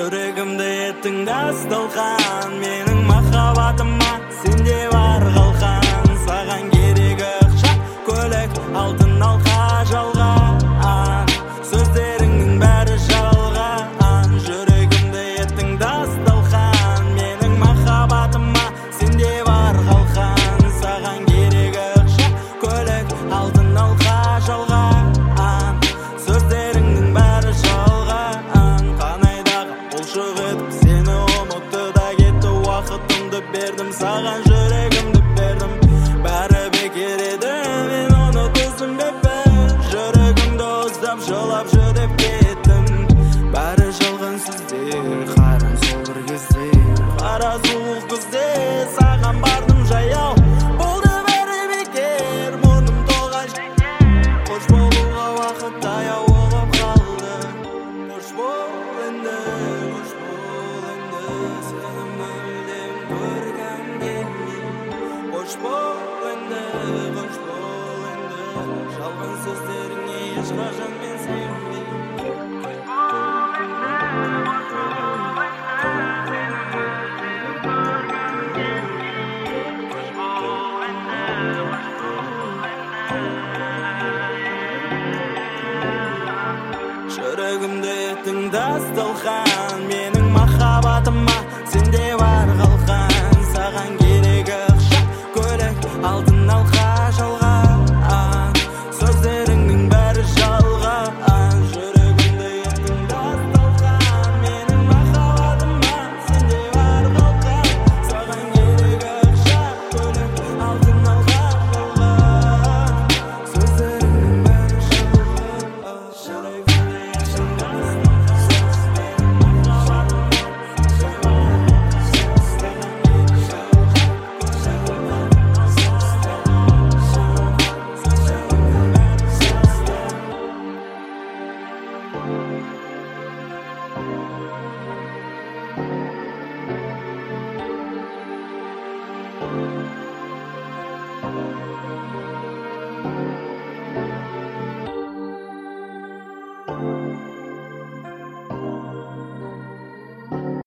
жүрегімді еттің дасталқан, менің махаббатыма сенде бар қалқан. Саған керегі ақша, көлік, алтын алқа, жалған сөздеріңнің бәрі жалған. Жүрегімді еттің дасталқан, менің махаббатыма сенде бар қалқан. Саған керегі ақша, көлік, алтын алқа, жалған сөздеріңнің бәрі жалған. Қанайдағы бұлшық етіп сені ұмытты да кетті. Уақытымды бердім саған, жүрегімді бердім, бәрі бекер еді, мен оны түсінбеппін. Жүрегімді ұстап жылап жүдеп кеттім, бәрі жалған сөздер. Қара сол бір кезде, қара суық күзде саған бардым жаяу, болды бәрі бекер, мұрным толған шекер. Қош болуға уақыт таяу болып қалды, қош бол енді, қош бол енді. Сені мүлдем көргім келмей, қош бол енді, қош бол енді. Жалған сөздеріңе ешқашан